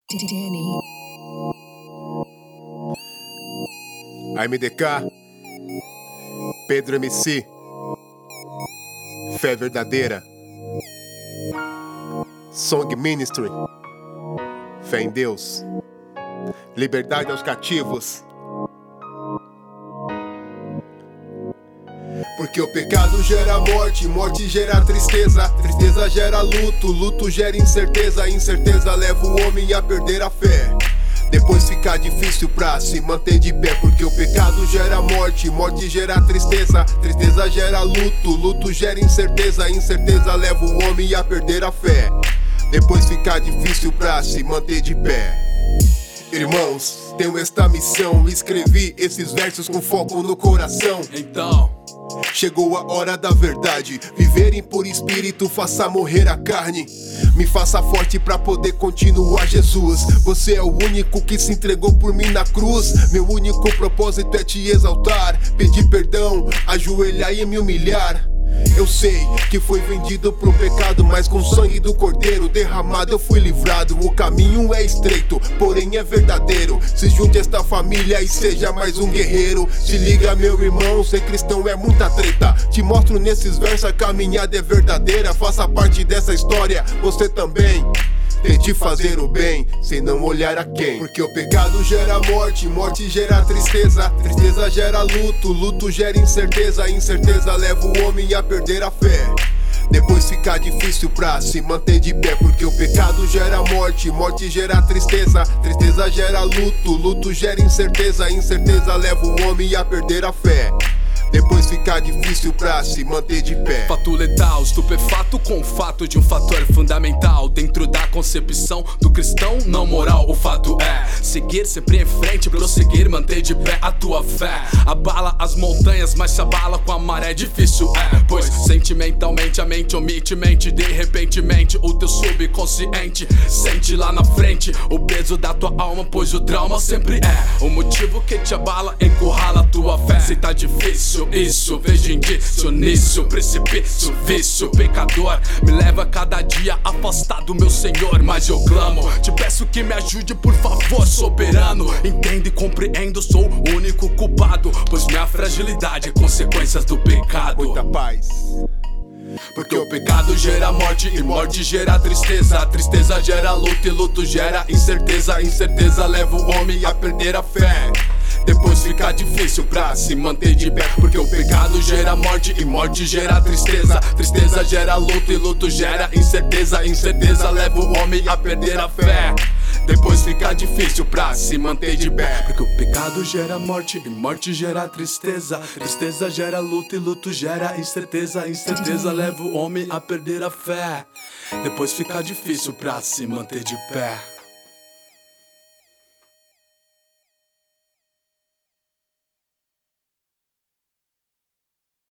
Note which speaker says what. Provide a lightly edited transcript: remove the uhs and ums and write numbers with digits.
Speaker 1: Danny.
Speaker 2: AMDK, Pedro MC, Fé Verdadeira, Song Ministry, Fé em Deus, liberdade aos cativos. Porque o pecado gera morte, morte gera tristeza, tristeza gera luto, luto gera incerteza, incerteza leva o homem a perder a fé. Depois fica difícil pra se manter de pé. Porque o pecado gera morte, morte gera tristeza, tristeza gera luto, luto gera incerteza, incerteza leva o homem a perder a fé. Depois fica difícil pra se manter de pé. Irmãos, tenho esta missão, escrevi esses versos com foco no coração.
Speaker 3: Então
Speaker 2: chegou a hora da verdade, viverem por espírito, faça morrer a carne. Me faça forte pra poder continuar, Jesus. Você é o único que se entregou por mim na cruz. Meu único propósito é te exaltar, pedir perdão, ajoelhar e me humilhar. Eu sei que foi vendido pro pecado, mas com o sangue do Cordeiro derramado eu fui livrado. O caminho é estreito, porém é verdadeiro. Se junte a esta família e seja mais um guerreiro. Se liga, meu irmão, ser cristão é muita treta. Te mostro nesses versos, a caminhada é verdadeira. Faça parte dessa história, você também. Tente fazer o bem, sem não olhar a quem. Porque o pecado gera morte, morte gera tristeza, tristeza gera luto, luto gera incerteza, incerteza leva o homem a perder a fé. Depois fica difícil pra se manter de pé. Porque o pecado gera morte, morte gera tristeza, tristeza gera luto, luto gera incerteza, incerteza leva o homem a perder a fé. Depois fica difícil pra se manter de pé.
Speaker 3: Fato letal, estupefato com o fato de um fator fundamental dentro da concepção do cristão não moral. O fato é seguir sempre em frente, prosseguir, manter de pé a tua fé. Abala as montanhas, mas se abala com a maré, difícil é. Pois sentimentalmente a mente omite, mente de repentemente o teu subconsciente sente lá na frente o peso da tua alma, pois o trauma sempre é o motivo que te abala, encurrala a tua fé. Se tá difícil isso, vejo indício nisso, precipício, vício, pecador me leva cada dia afastado, meu Senhor. Mas eu clamo, te peço que me ajude, por favor, soberano. Entendo e compreendo, sou o único culpado, pois minha fragilidade é consequências do pecado.
Speaker 2: Muita paz.
Speaker 3: Porque o pecado gera morte e morte gera tristeza, tristeza gera luto e luto gera incerteza, incerteza leva o homem a perder a fé. Depois fica difícil pra se manter de pé. Porque o pecado gera morte e morte gera tristeza, tristeza gera luto e luto gera incerteza, incerteza leva o homem a perder a fé. Depois fica difícil pra se manter de pé. Porque o pecado gera morte e morte gera tristeza, tristeza gera luto e luto gera incerteza, incerteza leva o homem a perder a fé. Depois fica difícil pra se manter de pé.